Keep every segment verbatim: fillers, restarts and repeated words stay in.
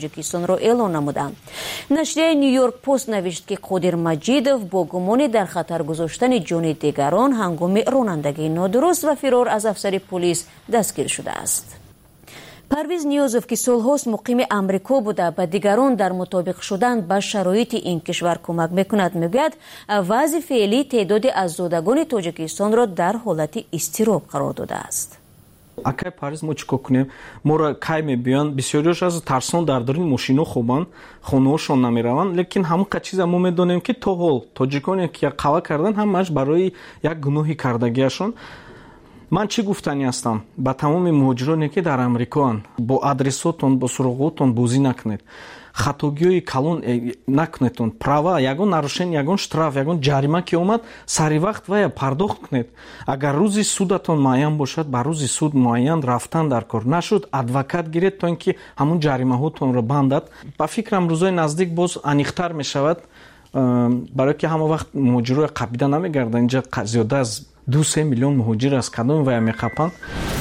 тоҷикистонро эълон намуданд. Нашрияи Нью-Йорк пост навишт, ки Қодир Маҷидов бо гумони дар хатар гузоштани ҷони дигарон ҳангоми ронандагии нодуруст ва фирор аз афсари полис дастгир шудааст. Парвиз Ниёзов, ки солҳост муқими Амрико буда ба дигарон дар мутобиқ шудан ба шароити ин кишвар кӯмак мекунад, мегӯяд вазъи феълӣ теъдоди аззодагони Тоҷикистонро дар ҳолати изтироб қарор додааст. Акай Париз мо чӣ кор кунем? Моро кай мебиёнд, бисёриёш аз тарсон дар даруни мошино хобанд, хонаҳошон намераванд, лекин ҳамон ка чиза мо медонем, ки то ҳол тоҷиконе ки қава кардан ҳамааш барои як гуноҳи кардагиашон. Ман чӣ гуфтанӣ ҳастам ба тамоми муҳоҷироне ки дар Амрикоанд? Бо адресотон, бо суроғотон бозӣ накунед. Хатогиҳои калон накунедон. Права, ягон нарушение, ягон штраф, ягон ҷарима ки омад, сари вақт вая пардохт кунед. Агар рӯзи судатон муайян бошад, ба рӯзи суд муайян рафтан дар кор. Нашуд адвокат гиред, то ин ки ҳамон ҷаримаҳотонро бандад. Ба фикрам рӯзои наздик боз аниқтар мешавад, барое ки ҳама вақт муҳоҷирои қабида намегарданд. Инҷа зиёда аз ду се миллион муҳоҷир аз кадоми вая меқапанд.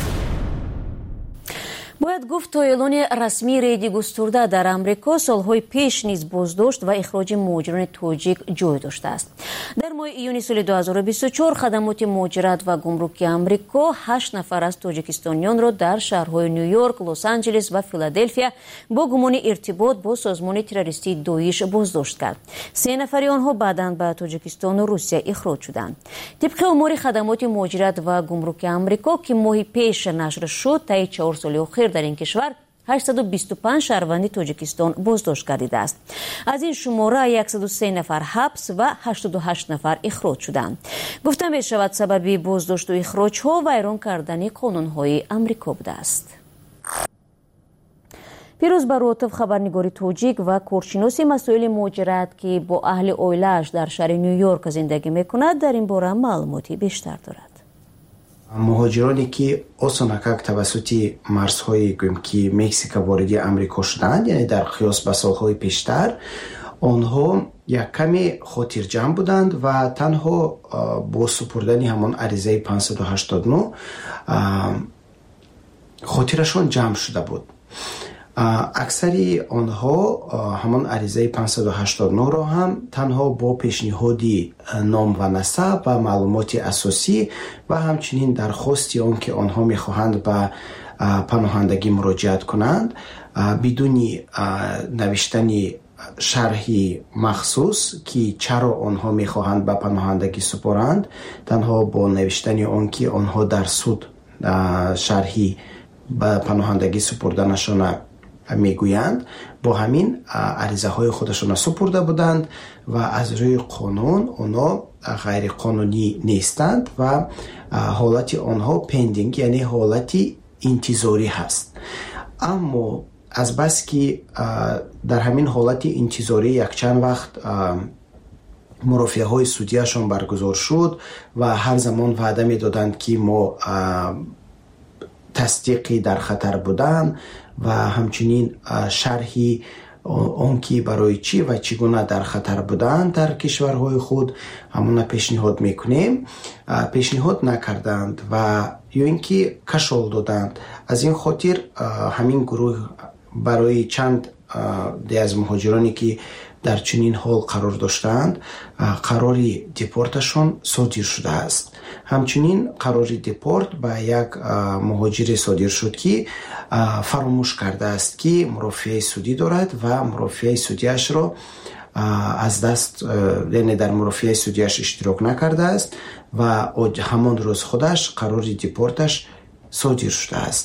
бояд гуфт то эълони расмии рейди густурда дар Амрико солҳои пеш низ боздошт ва ихроҷи муҳоҷирони тоҷик ҷой доштааст. дар моҳи июни соли ду ҳазору бисту чор хадамоти муҳоҷират ва гумруки Амрико ҳашт нафар аз тоҷикистонёнро дар шаҳрҳои Нью-Йорк, Лос-Анҷелес ва Филаделфия бо гумони иртибот бо созмони террористии Доиш боздошт кард. се нафари онҳо баъдан ба Тоҷикистону Русия ихроҷ шуданд. тибқи омори хадамоти муҳоҷират ва гумруки Амрико ки моҳи пеш нашр шуд, таи чор соли охир дар ин кишвар ҳаштсаду бисту панҷ шаҳрванди Тоҷикистон боздошт гардидааст. аз ин шумора яксаду се нафар ҳабс ва ҳаштоду ҳашт нафар ихроҷ шуданд. гуфта мешавад сабаби боздошту ихроҷҳо вайрон кардани қонунҳои Амрико будааст. пирӯз баротов, хабарнигори тоҷик ва коршиноси масоили муҳоҷират, ки бо аҳли оилааш дар шаҳри Нью-Йорк зиндагӣ мекунад, дар ин бора маълумоти бештар дорад. муҳоҷироне ки осонакак тавассути марзҳои гӯем ки Мексика вориди Амрико шуданд, яъне дар қиёс ба солҳои пештар, онҳо як каме хотирҷамъ буданд ва танҳо бо супурдани ҳамон аризаи панҷсаду ҳаштоду нӯ хотирашон ҷамъ шуда буд. аксари онҳо ҳамон аризаи панҷсаду ҳаштоду нӯро ҳам танҳо бо пешниҳоди ном ва насаб ва маълумоти асосӣ ва ҳамчунин дархости он ки онҳо мехоҳанд ба паноҳандагӣ муроҷиат кунанд, бидуни навиштани шарҳи махсус ки чаро онҳо мехоҳанд ба паноҳандагӣ супоранд, танҳо бо навиштани он ки онҳо дар суд шарҳи ба паноҳандагӣ супурданашона мегӯянд, бо ҳамин аризаҳои худашона супурда буданд ва аз рӯи қонун онҳо ғайриқонунӣ нестанд ва ҳолати онҳо пендинг, яъне ҳолати интизорӣ ҳаст. аммо азбаски дар ҳамин ҳолати интизорӣ якчанд вақт мурофиаҳои судияшон баргузор шуд ва ҳар замон ваъда медоданд ки мо тасдиқи дар хатар будан ва ҳамчунин шарҳи он ки барои чӣ ва чӣ гуна дар хатар буданд дар кишварҳои худ ҳамона пешниҳод мекунем, пешниҳод накарданд ва ё ин ки кашол доданд. аз ин хотир ҳамин гурӯҳ барои чанд де аз муҳоҷироне ки дар чунин ҳол қарор доштаанд, қарори депорташон содир шудааст. ҳамчунин қарори депорт ба як муҳоҷире содир шуд ки фаромӯш кардааст ки мурофиаи судӣ дорад ва мурофиаи судиашро аз даст, яъне дар мурофиаи судиаш иштирок накардааст ва ҳамон рӯз худаш қарори депорташ содир шудааст.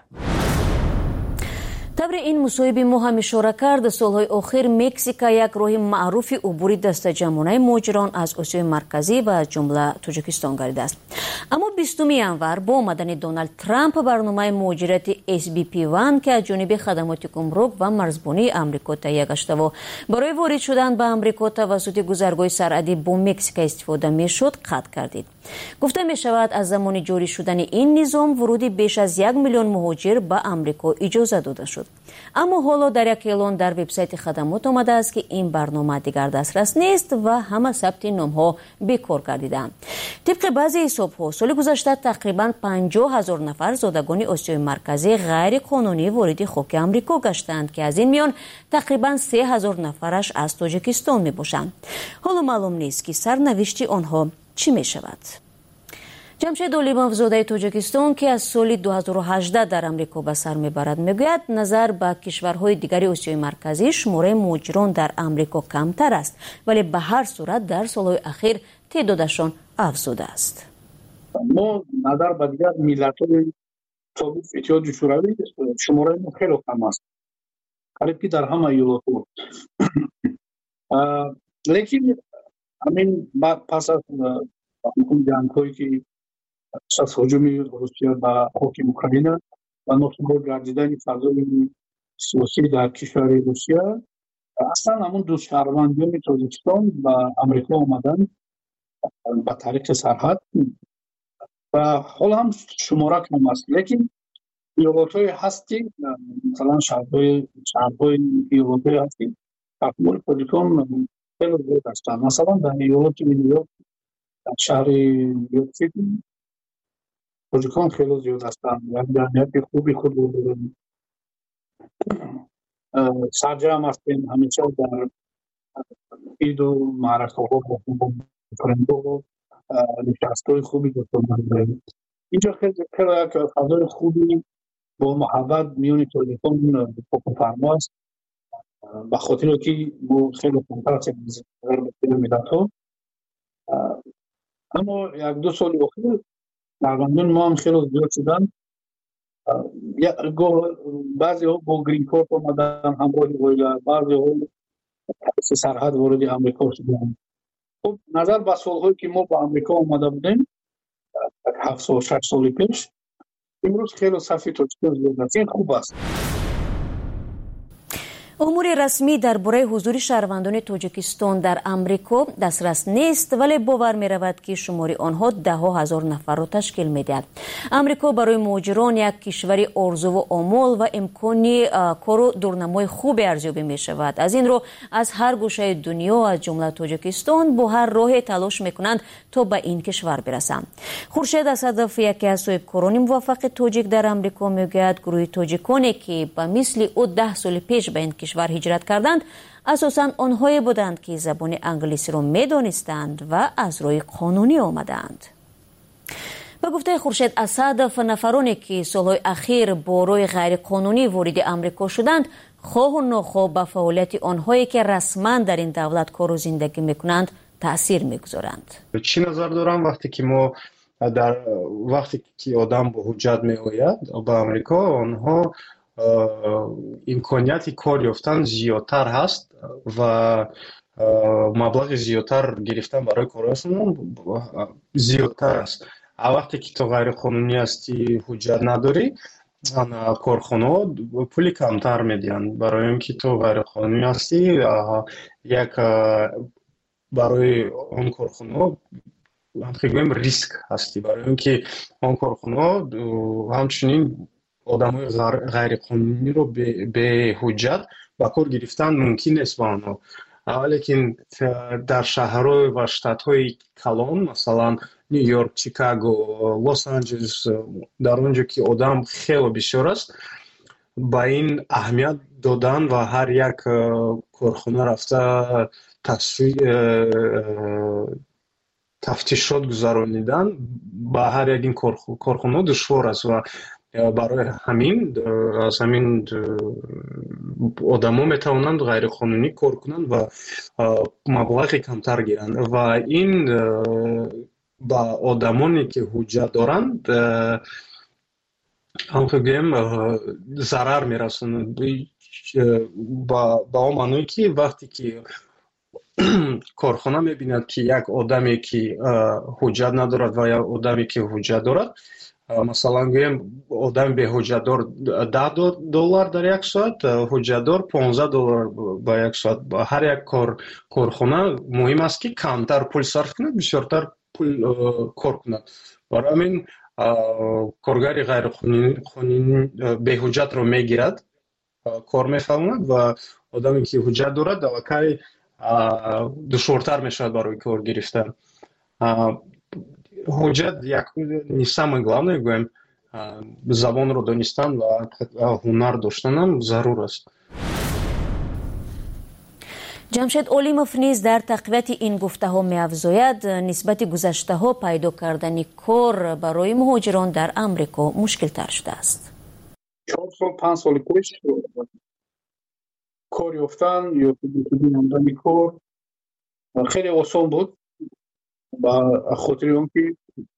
табри ин мусоҳиби мо ҳам ишора кард, солҳои охир Мексика як роҳи маъруфи убури дастаҷамъонаи муҳоҷирон аз Осиёи марказӣ ва аз ҷумла Тоҷикистон гардидааст. аммо бистуми январ бо омадани Доналд Трамп барномаи муҳоҷирати эс би пи один ки аз ҷониби хадамоти гумрук ва марзбонии Амрико таҳия гаштаву барои ворид шудан ба Амрико тавассути гузаргоҳи сарҳадӣ бо Мексика истифода мешуд, қатъ гардид. گفته می شود از زمان جاری شدن این نظام ورودی بیش از یک میلیون مهاجر به آمریکا اجازه داده شد. اما حالا در یک اعلان در وبسایت خدمات آمده است که این برنامه دیگر دسترس نیست و همه ثبت نام‌ها بیکار گردیدند. طبق بعضی حساب‌ها سال گذشته تقریباً پنجاه هزار نفر زادگان آسیای مرکزی غیر قانونی وارد خاک آمریکا گشتند که از این میان تقریباً سه هزار نفرش از تاجیکستان می باشند. حالا معلوم نیست که سرنوشت آنها چی می شود. جمشید اولیموف زاده تاجیکستان که از سال دو هزار و هجده در آمریکا به سر میبرد میگوید نظر به کشورهای دیگر آسیای مرکزی شماره مهاجران در آمریکا کمتر است، ولی به هر صورت در سالهای اخیر تعدادشان افزوده است. ما نظر به دیگر ملت‌های سابق اتحاد شوروی شماره ما خیلی کم است. قریبی در همه ایالت‌ها. لیکن همین پس از جنگ‌هایی که از هجوم روسیه به خاک اوکراین و ناثبات گردیدن فضای سیاسی در کشور روسیه، اصلا همون دو شهروندان تاجیکستان به آمریکا آمدن به طریق سرحد و حالا هم شماره کم است. لیکن ایالت‌های هستی مثلا شهرهای شهرهای ایالت‌های هستی تحمل تاجیکان خیلی زیاد هستند. مثلا در ایالت نیویورک در شهر نیویورک سیتی تاجیکان خیلی زیاد هستند. یعنی جمعیت خوبی خود رو دارند. سرجم هستیم همیشه در عید و معرکه‌ها با فرندو نشست‌های خوبی داریم. اینجا خیلی خیلی یک فضای خوبی با محبت میون تاجیکان حکم فرما است. به خاطر که ما خیلی کمتر از ملت‌ها، اما یک دو سال اخیر شهروندان ما هم خیلی زیاد شدن. بعضی ها با گرین کارت آمدن همراه اویلا، بعضی ها سرحد وارد آمریکا شدن. خب نظر به سالهایی که ما با آمریکا آمده بودیم هفت سال شش سال پیش، امروز خیلی صفی تاجیکان زیاد است. این خوب است. امور رسمی درباره حضور شهروندان تاجیکستان در آمریکا دسترس نیست، ولی باور می رود که شماری آنها ده ها هزار نفر را تشکیل می دهد. آمریکا برای مهاجران یک کشور آرزو و آمال و امکانی کار و دورنمای خوب ارزیابی می شود. از این رو از هر گوشه دنیا از جمله تاجیکستان با هر راه تلاش می کنند تا به این کشور برسند. خورشید اسدов یکی از صاحبکاران موفق تاجیک در آمریکا می گوید گروه تاجیکانی که به مثل او ده سال پیش به این کشور هجرت کردند اساساً آنهایی بودند که زبان انگلیسی را می‌دانستند و از راه قانونی آمدند. به گفته خورشید اسدов نفرانی که سالهای اخیر با راه غیر قانونی وارد آمریکا شدند خواه و ناخواه به فعالیت آنهایی که رسما در این دولت کار و زندگی می‌کنند تأثیر می‌گذارند. چی نظر دارم وقتی که ما در وقتی که آدم با حجت می‌آید به آمریکا، آنها امکانیت کار یافتن زیادتر هست و مبلغ زیادتر گرفتن برای کارشون زیادتر است. وقتی که تو غیر قانونی هستی، حجت نداری، کارخانه پولی کمتر میدن. برای اینکه تو غیر قانونی هستی، یک برای اون کارخانه هم ریسک هستی، برای اینکه اون کارخانه همچنین آدمای غیر قانونی رو به حجت با کار گرفتن ممکن نیست با آنها. ولیکن در شهرهای و شتات‌های کلان مثلا نیویورک، چیکاگو، لس آنجلس، در اونجا که آدم خیلی بسیار است، با این اهمیت دادن و هر یک کارخانه رفته تفتیشات گذرانیدن با هر یک این کارخانه دشوار است و برای همین از همین آدما میتوانند غیر قانونی کار کنند و مبلغ کمتر گیرند و این با آدمانی که حجت دارند همگیم ضرر میرسونند. با با معنی که وقتی که کارخانه میبیند که یک آدمی که حجت ندارد و یا آدمی که حجت دارد، مثلا گویم آدم به حجتدار ده دلار در یک ساعت، حجتدار پانزده دلار با یک ساعت. با هر یک کار کارخانه مهم است که کمتر پول صرف کنه، بسیارتر пул кор кунад. Барои ҳамин коргари ғайриқонунӣ беҳуҷҷатро мегирад, кор мефаҳмад ва одаме ки ҳуҷҷат дорад аллакай душвортар мешавад барои кор гирифтан. ҳуҷҷат як самое главное гӯем забонро донистан ва ҳунар доштанам зарур аст. ҷамшед Олимов низ дар тақвияти ин гуфтаҳо меафзояд, нисбати гузаштаҳо пайдо кардани кор барои муҳоҷирон дар Амрико мушкилтар шудааст. чор сол панҷ соли пеш кор ёфтан ё намудани кор хеле осон буд ба хотири он ки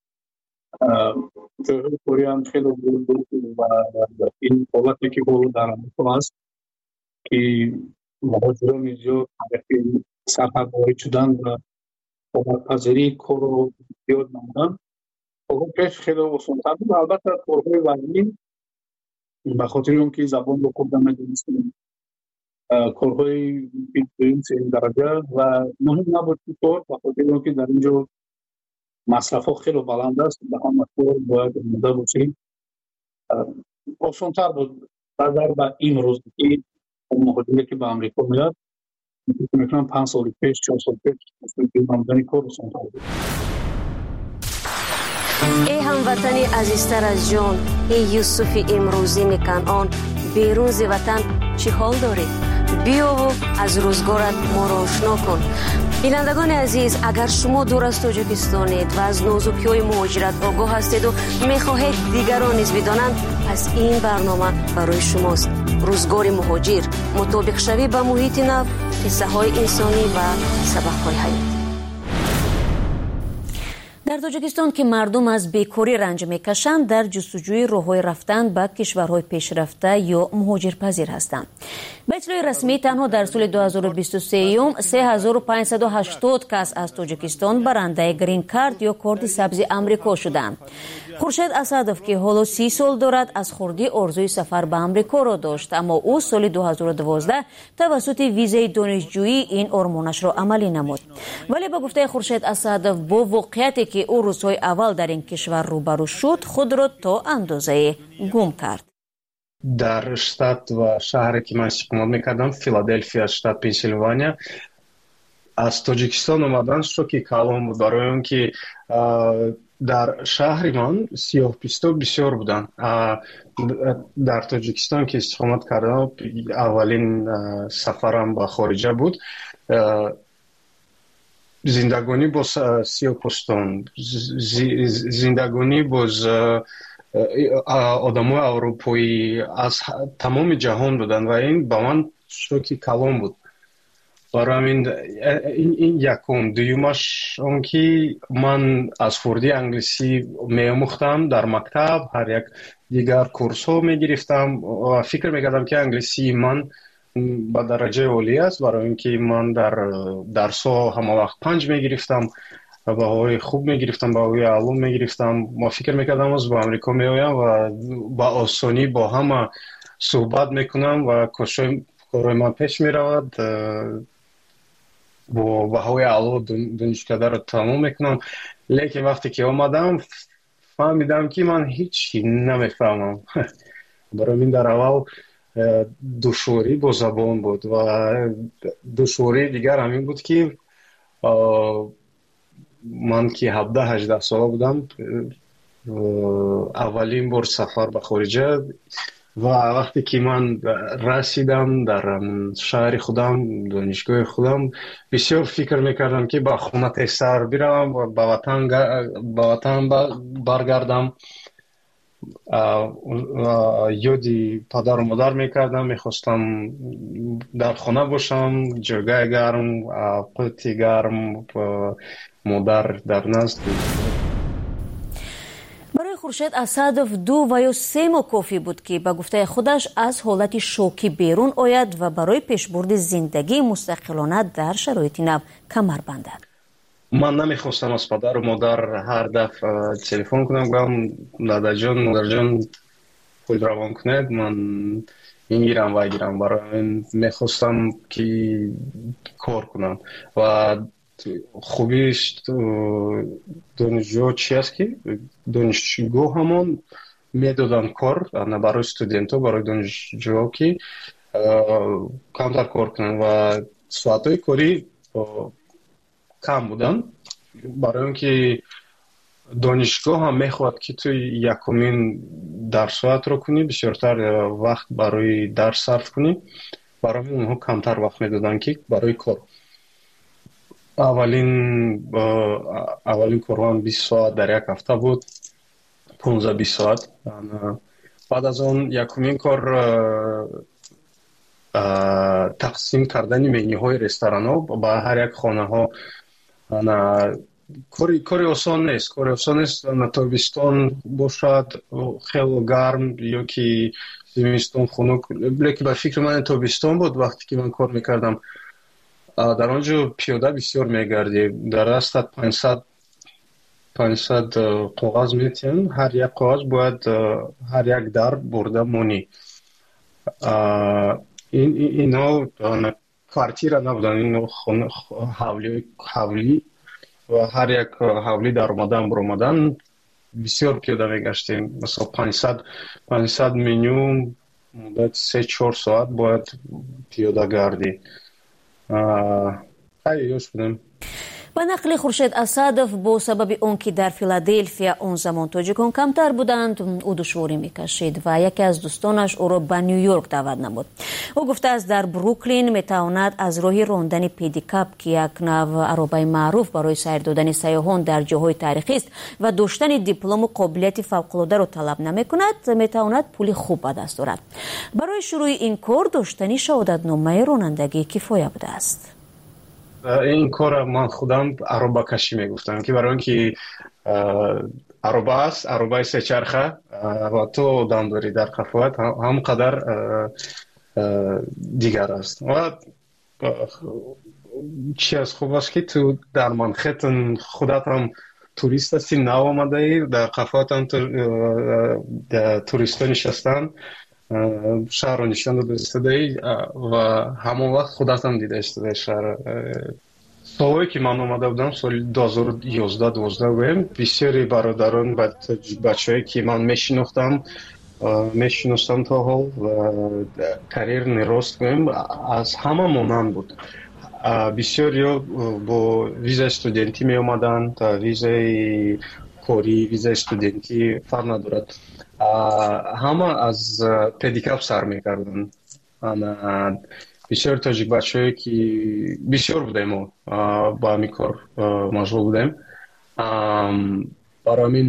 ҷойҳои кориам хеле ва ин ҳолате ки ҳоло дар Амрико аст ки муҳоҷирони зиёд сафар ворид шудан ва омадпазирии корро зиёд намуданд. пеш хеле осонтар буд. Албатта корҳои вазнин ба хотири он ки забонро хуб намедонистем, корҳои дуюм сеюм дараҷа ва муҳим набуд ки кор ба хотири он ки дар ин ҷо масрафҳо хеле баланд аст, ба ҳама кор бояд омода бошем. Осонтар буд назар ба имрӯз ки муҳоҷире ки ба Амрико меояд, мекунам панҷ соли пеш чор соли пеш намудани кор осонтар буд. эй ҳамватани азизтар аз ҷон, эй Юсуфи имрӯзини Канъон, берун зи ватан чӣ ҳол доред? биёву аз рӯзгорат моро ошно кун. бинандагони азиз, агар шумо дур аз Тоҷикистонед ва аз нозукиҳои муҳоҷират огоҳ ҳастеду мехоҳед дигарон низ бидонанд, пас ин барнома барои шумост. рӯзгори муҳоҷир, мутобиқшавӣ ба муҳити нав, қиссаҳои инсонӣ ва сабақҳои ҳаёт. дар Тоҷикистон ки мардум аз бекорӣ ранҷ мекашанд, дар ҷустуҷӯи роҳҳои рафтан ба кишварҳои пешрафта ё муҳоҷирпазир ҳастанд. ба иттилои расмӣ танҳо дар соли дуҳазору бисту сеюм се ҳазору панҷсаду ҳаштод кас аз Тоҷикистон барандаи грин кард ё корди сабзи Амрико шуданд. Хуршед Асадов ки ҳоло си сол дорад, аз хурдӣ орзуи сафар ба Амрикоро дошт, аммо ӯ соли дуҳазору дувоздаҳ тавассути визаи донишҷӯӣ ин ормонашро амалӣ намуд. вале ба гуфтаи Хуршед Асадов, бо воқеияте ки ӯ рӯзҳои аввал дар ин кишвар рӯбарӯ шуд, худро то андозае гум кард. дар штат ва шаҳре ки ман иstiqomат мекардам, Филадельфия, штат Пенсильвания, аз Тоҷикистон омадан шоки калон буд, барои он ки дар шаҳри ман сиёҳпӯсто бисёр буданд. дар Тоҷикистон ки иstiqomат кардам, аввалин сафарам ба хориҷа буд. зиндагонӣ бо сиёҳпӯстон, зиндагонӣ бо одамои аврупоӣ аз тамоми ҷаҳон буданд ва ин ба ман шоки калон буд. барои ҳамин ин якум. дуюмаш он ки ман аз хурдӣ англисӣ меомӯхтам дар мактаб, ҳар як дигар курсҳо мегирифтам ва фикр мекардам ки англисии ман ба дараҷаи олӣ аст, барои ин ки ман дар дарсҳо ҳамавақт панҷ мегирифтам, баҳои хуб мегирифтам, баҳои аъло мегирифтам. ма фикр мекардам аз ба Амрико меоям ва ба осонӣ бо ҳама суҳбат мекунам ва корои ман пеш меравад, бо баҳои аъло донишкадаро тамом мекунам. лекин вақте ки омадам, фаҳмидам ки ман ҳичи намефаҳмам. барои ин дар аввал душворӣ бо забон буд ва душвории дигар ҳамин буд ки ман ки ҳабдаҳ ҳаждаҳ сола будам, аввалин бор сафар ба хориҷа ва вақте ки ман расидам дар шаҳри худам, донишгоҳи худам, бисёр фикр мекардам ки ба хона тезтар биравам ва ба ватан баргардам. ёди падару модар мекардам, мехостам дар хона бошам, ҷойгоҳи гарм, қӯти гарм, модар дар назд. барои Хуршед Асадов ду ва ё се моҳ кофӣ буд ки ба гуфтаи худаш аз ҳолати шокӣ берун ояд ва барои пешбурди зиндагии мустақилона дар шароити нав камар бандад. ман намехостам аз падару модар ҳар дафъа телефон кунам, гӯям дадаҷон, модарҷон, худ равон кунед, ман ингирам вагирам. барои ин мехостам ки кор кунам ва хубиш донишҷӯ чи аст ки донишгоҳ ҳамон медоданд кор барои студентҳо, барои донишҷӯҳо ки камтар кор кунанд ва соатҳои корӣ кам буданд, барои он ки донишгоҳ ҳам мехоҳад ки ту якумин дарсоатро кунӣ, бисёртар вақт барои дарс сарф кунӣ. Барои онҳо камтар вақт медоданд ки барои кор. Аввалин аввалин корҳоам бист соат дар як ҳафта буд, панздаҳ бист соат. баъд аз он якумин кор тақсим кардани менюҳои ресторанҳо ба ҳар як хонаҳо. кори кори осон нест, кори осон нест. Тобистон бошад хело гарм ё ки зимистон хунук, лекин ба фикри ман тобистон буд вақте ки ман кор мекардам. дар он ҷо пиёда бисёр мегардӣ, дар дастат панҷсад коғаз метиҳанд, ҳар як коғаз бояд ҳар як дар бурда монӣ. ино квартира набуданд, ино ҳавлӣ ва ҳар як ҳавлӣ дар омадан буромадан бисёр пиёда мегаштем. масалан панҷсад панҷсад меню муддати се чор соат бояд пиёда гардӣ. хайр ёш будем. ба нақли Хуршед Асадов, бо сабаби он ки дар Филадельфия он замон тоҷикон камтар буданд, ӯ душворӣ мекашид ва яке аз дӯстонаш ӯро ба Нью-Йорк даъват намуд. ӯ гуфтааст дар Бруклин метавонад аз роҳи рондани педикап, ки як нав аробаи маъруф барои сайр додани сайёҳон дар ҷоҳои таърихист ва доштани диплому қобилияти фавқулодаро талаб намекунад, метавонад пули хуб ба даст орад. барои шурӯи ин кор доштани шаҳодатномаи ронандагӣ кифоя будааст. این کار من خودم عربه کشی میگفتم که برای اینکه عربه است، عربه سه چرخه و تو دم داری در قفوت هم قدر دیگر است. و چی از خوب است که تو در منخیتن خودت هم توریست هستی، نو آمده ای، در قفوت هم توریستا نشستن، شهر رو نشان داده استده و همون وقت خودت هم دیده استده شهر. سالهایی که من آمده بودم سال دو هزار و یازده دوازده بودم، بسیاری برادران بچه هایی که من میشناختم میشناختم تا حال و کریر نراست بودم از همه مانند بود. بسیاری با ویزای استودنتی می آمدن، ویزای کاری، ویزای استودنتی فرق ندارد. همه از پدیکاپ سر میکردن. بسیار تاجیک بچه هایی که بسیار بودیم ما با همین کار مشغول بودیم. برای همین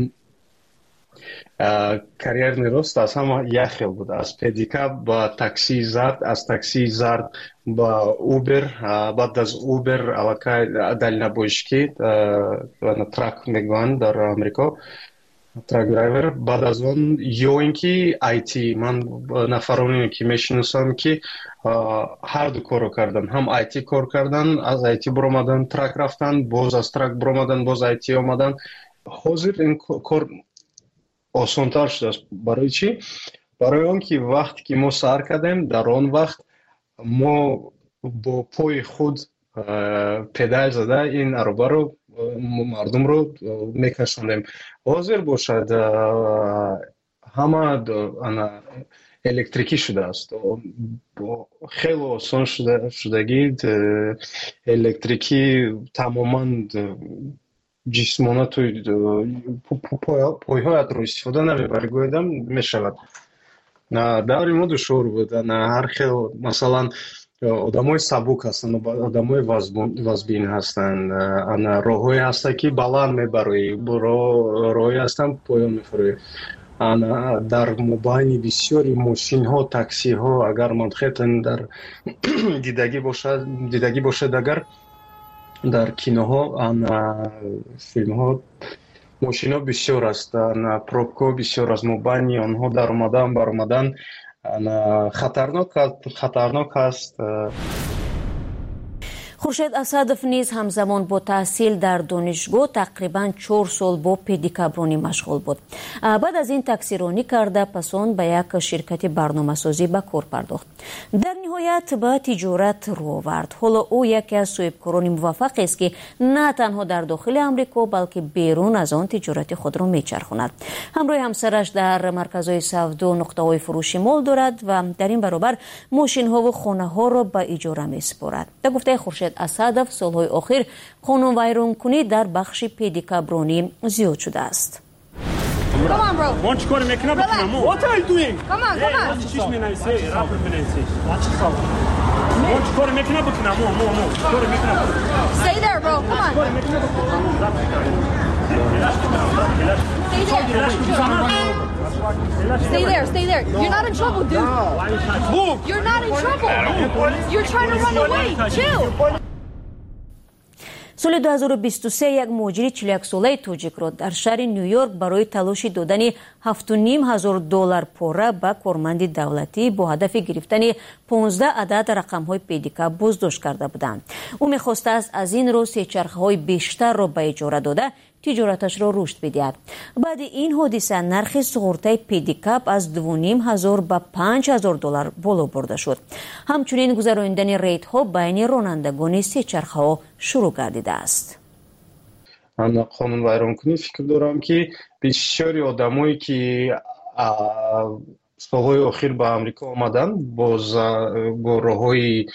کریر نراست از همه یک خیل بود، از پدیکاپ با تاکسی زرد، از تاکسی زرد با اوبر، بعد از اوبر علاقه دلنبوشکی ترک میگویند در امریکا، ترک درایور. بعد از اون یا اینکه آیتی، من نفرانی که میشناسم که هر دو کارو کردن، هم آیتی کار کردن، از آیتی برآمدن ترک رفتن، باز از ترک برآمدن باز آیتی آمدن. حاضر این کار آسان‌تر شده است. برای چی؟ برای اون که وقتی که ما سر کردیم در آن وقت ما با پای خود پدال زده این عربه رو مردم رو میکشوندیم. حاضر باشد همه الکتریکی شده است، خیلی آسان شده شدگی الکتریکی تماما جسمانه توی پایهایت رو استفاده نمیبری گویدم میشود. در ما دشوار بود. هر خیلی مثلا آدمای سبک هستن، آدمای وزبین هستن، راههایی هستن که بلند میبری، راههایی هستن پایان میفروی. در مبانی بسیاری ماشین ها، تاکسی ها، اگر منطقه در دیدگی باشد دیدگی باشد اگر در کینوها فیلم ها ماشین ها بسیار است، پروبکو بسیار از مبانی آنها در آمدن بر آمدن خطرناک خطرناک است. خورشید اسدов نیز همزمان با تحصیل در دانشگاه تقریباً چهار سال با پدیکابرونی مشغول بود. بعد از این تکثیرانی کرده پس آن به یک شرکت برنامه‌سازی به کار پرداخت. در نهایت به تجارت رو آورد. حالا او یکی از صاحبکاران موفق است که نه تنها در داخل آمریکا بلکه بیرون از آن تجارت خود را میچرخاند. همراه همسرش در مرکزهای سودا نقطه‌های فروش مال دارد و در این برابر ماشین‌ها و خانه‌ها را به اجاره می‌سپارد. در گفته خورشید اسدов سالهای اخیر قانون ویرانکنی در بخش پدیکابرونی زیاد شده است. Come on, bro. Want you to make up Relax. What are you doing? Come on, come on. Watch me now, say. Rapper pronunciation. Watch yourself. Want you to make up now, more, more, more. To make up. Stay there, bro. Come on. Stay there. Stay there, stay there. You're not in trouble, dude. Move. You're not in trouble. You're trying to run away. Chill. سال دو هزار و بیست و سه یک مهاجر چهل و یک ساله تاجیک را در شهر نیویورک برای تلاش دادن هفت و نیم هزار دلار پاره به کارمند دولتی با هدف گرفتن پانزده عدد رقم‌های پدیکا بازداشت کرده بودند. او می‌خواسته است از این رو سه چرخه‌های بیشتر را به اجاره داده تجارتش را رشد بدهد. بعد این حادثه نرخ سقراط پدیکاپ از دو و نیم هزار به پنج هزار دلار بالا برده شد. همچنین گذراندن ریت‌ها بین رانندگان سه چرخه‌ها شروع گردیده است. من قانون ویرانکنی فکر دارم که بسیاری آدمایی که سالهای اخیر به امریکا آمدن با با راه‌های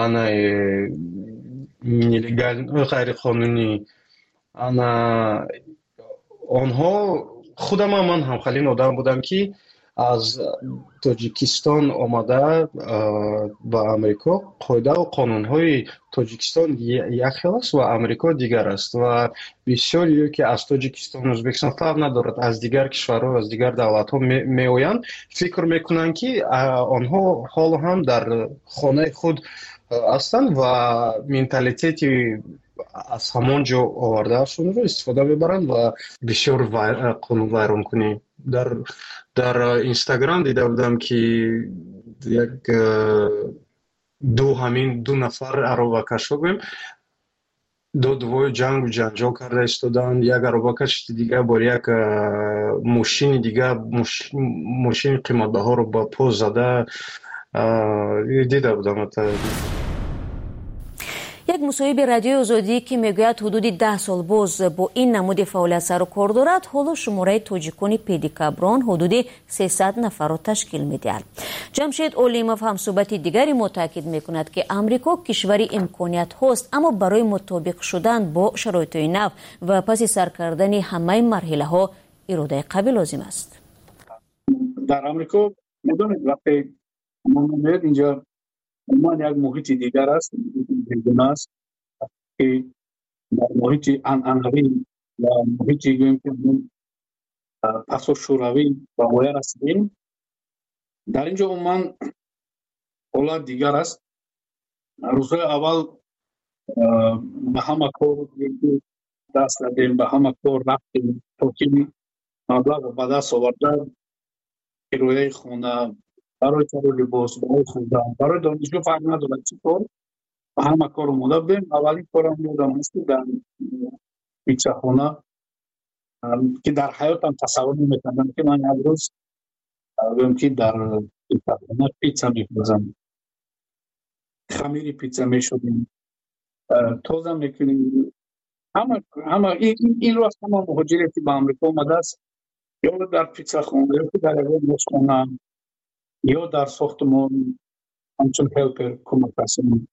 نلگال غیر قانونی انا آنها خودم من هم خیلی آدم بودم که از تاجیکستان آمده به امریکا. قاعده و قانون‌های تاجیکستان یک خیل است و امریکا دیگر است و بسیاری که از تاجیکستان و ازبکستان فرق ندارد از دیگر کشورها از دیگر دولت‌ها میآیند فکر میکنند که آنها حالا هم در خانه خود هستند و منتالیتی از همان جا آوردهشون رو استفاده میبرند و بسیار قانون ویرانکنی. در در اینستاگرام دیده بودم که یک دو همین دو نفر عربکش بگویم دو دوی جنگ و جنجال کرده استادن. یک عربکش دیگه با یک ماشین دیگه ماشین قیمت بها رو با پا زده دیده بودم. یک مصاحب رادیو آزادی که میگوید حدود ده سال باز با این نمود فعالیت سر و کار دارد، حالا شماره تاجیکان پدیکابرون حدود سیصد نفر را تشکیل میدهد. جمشید اولیموف هم صحبت دیگری متاکد میکند که امریکا کشوری امکانیت هست اما برای مطابق شدن با شرایط نو و پس سر کردن همه مرحله ها اراده قوی لازم است. در امریکا میدونید وقتی ما میاد اینجا ما یک محیط دیگر است دیگر است که در محیط انعنوی و محیطی گویم که پس و شوروی و غیر هستیم. در اینجا عموما اولاد دیگر است. روزهای اول به همه کار دست دادیم به همه کار رفتیم توکیم مبلغ به دست آوردن کرایه خانه برای کار لباس برای خوردن برای دانشگاه فرق ندارد چی کار و همه کار رو مدام بیم. اولی کارم یادم هست در پیتزا خانه که در حیاتم تصور نمی‌کردم که من یک روز بگم که در پیتزا خانه پیتزا می‌پزم خمیر پیتزا می‌شدیم توزم می‌کنیم. همه همه این این رو از همه مهاجری که به آمریکا آمده است یا در پیتزا خانه یا در یک مشخانه یا در ساختمان همچون هلپر کمک هستیم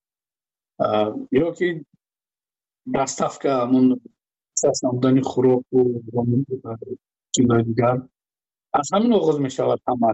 یا که دستف که همون ساس نمودنی خوراک و چیزهای دیگر از همین آغاز می شود همه.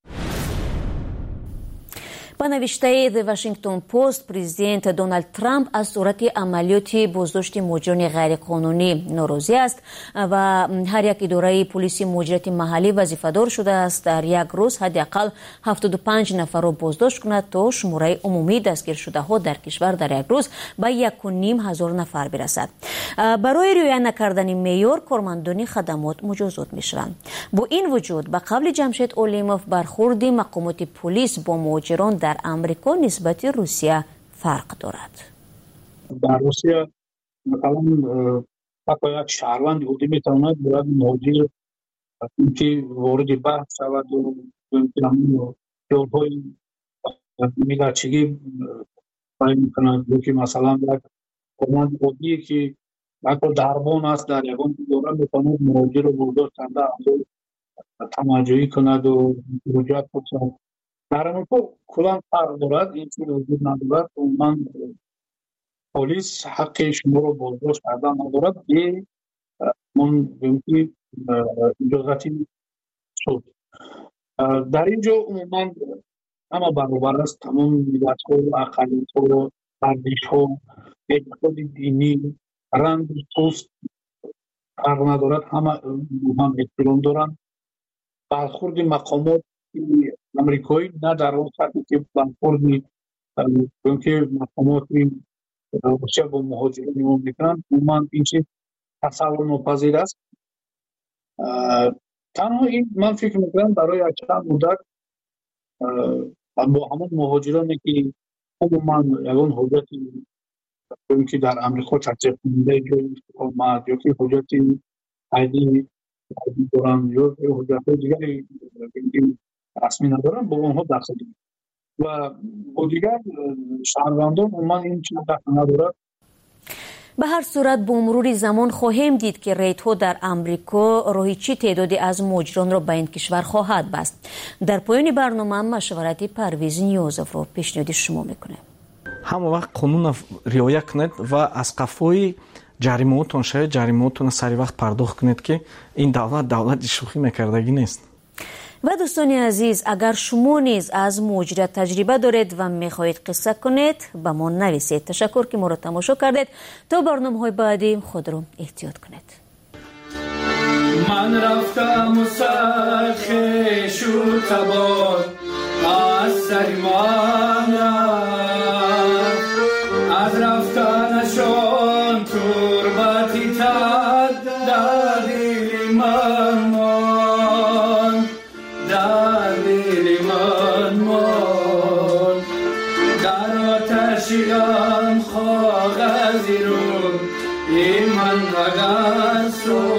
با نوشته The Washington Post پرزیدنت دونالد ترامپ از صورت عملیات بازداشت مهاجران غیرقانونی ناراضی است و هر یک اداره پلیس مهاجرت محلی وظیفه‌دار شده است در یک روز حداقل هفتاد و پنج نفر را بازداشت کند تا شماره عمومی دستگیر شده ها در کشور در یک روز به یک و نیم هزار نفر برسد. برای رعایت نکردن معیار کارمندان خدمات مجازات می‌شوند. با این وجود به قول جمشید اولیموف برخورد مقامات پلیس با مهاجران در امریکا نسبت روسیه فرق دارد. در روسیه مثلا فقط یک شهروند یهودی میتواند برای مهاجر که وارد بحث شود و جورهای میلچگی برای میکنند یا که مثلا یک کماند عادی که حتی دربان است در یکان دوره میتواند مهاجر رو برداشت کنده تماجایی کند و رجوعات بکنند. در امریکا کلان فرق دارد، این چیز وجود ندارد. من پلیس حق شما رو بازداشت کردن ندارد، یه من بمکی اجازتی شد. در اینجا عموما همه برابر است، تمام ملت ها، اقلیت ها، ارزش ها، اعتقاد دینی، رنگ، پوست فرق ندارد، همه هم احترام دارند. برخورد مقامات امریکایی نه در اون سطحی که برخورد که مقامات روسیه با مهاجرین میمون میکنند، عموما این چیز تصور ناپذیر است. تنها این من فکر میکنم برای چند مدت با همون مهاجرانی که عموما یکون حجتی که در امریکا تطبیق کننده جای استقامت یا که حجتی عیدی دارن یا حجت دیگری رسمی ندارن با اونها دست دارن و با دیگر شهروندان عموما این چیز دست ندارد. به هر صورت با مرور زمان خواهیم دید که ریت‌ها در امریکا راهی چی تعدادی از مهاجران را به این کشور خواهد بست. در پایان برنامه مشورتی پرویز نیازов را پیشنهاد شما میکنه. همه وقت قانون رعایت کنید و از قفای جریمه‌تون شاید جریمه‌تون سری وقت پرداخت کنید که این دولت دولت شوخی میکردگی نیست. و دوستان عزیز، اگر شما نیز از مهاجرت تجربه دارید و میخواهید قصه کنید به ما نویسید. تشکر که ما را تماشا کردید. تا برنامه‌های بعدی خود را احتیاط کنید. من رفتم و سرخ شو تبار از سر من از رفتنشان تربتی تد در دل من مان در دل من مان در آتشی آن کاغذی رو این من رگن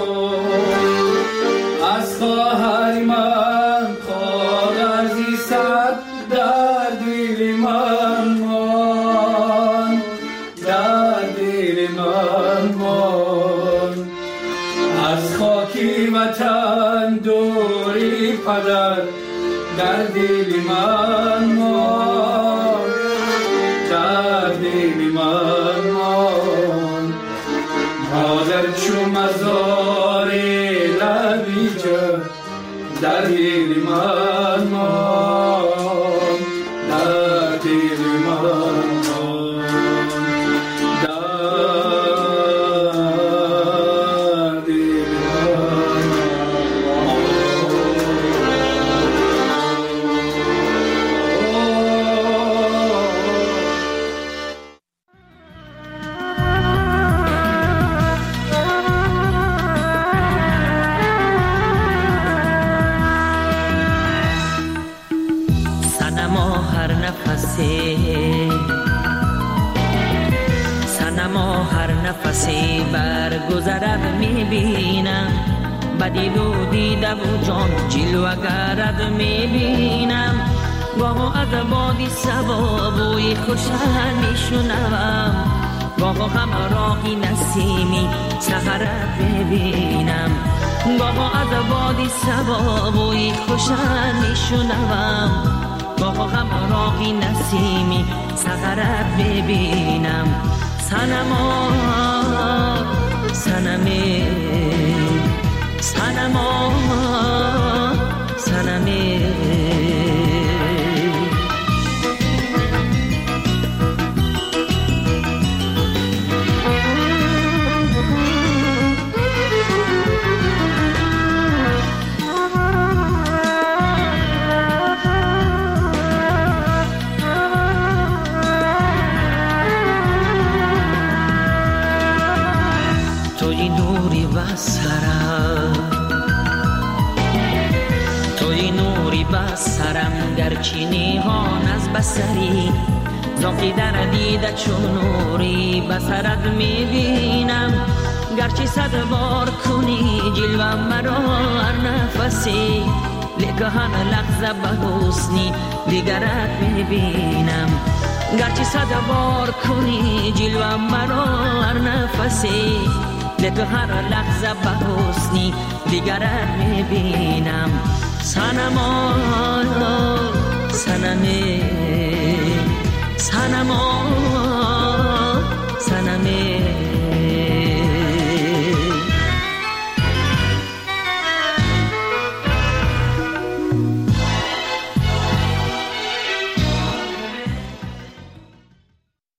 از خواهر من کاغذی صد در دل من مان در دل من مان از خاکی وطن دوری پدر در دل من مان در دل من مان مادر چو مزاری لبیجا در دل من مان در دل من مان در دل من سنما هر نفسی برگذرد میبینم بدیل و دیده و جان جلوه گرد میبینم گاه از بادی سبا بوی خوشن میشنوم گاه همراهی نسیمی سهرت ببینم گاه از بادی سبا بوی خوشن میشنوم گاه همراهی نسیمی سهرت ببینم سنما سنمی سنما سنمی توی نوری بسرم توی نوری بسرم گرچه نیهان از بسری زاقی در دیده چون نوری بسرت میبینم گرچه صد بار کنی جلوه مرا هر نفسی لیکن هر لحظه به حسنی دیگرت میبینم گرچه صد بار کنی جلوه مرا هر نفسی لیکن هر لحظه به حسنی دیگرت میبینم سنما سنمی سنما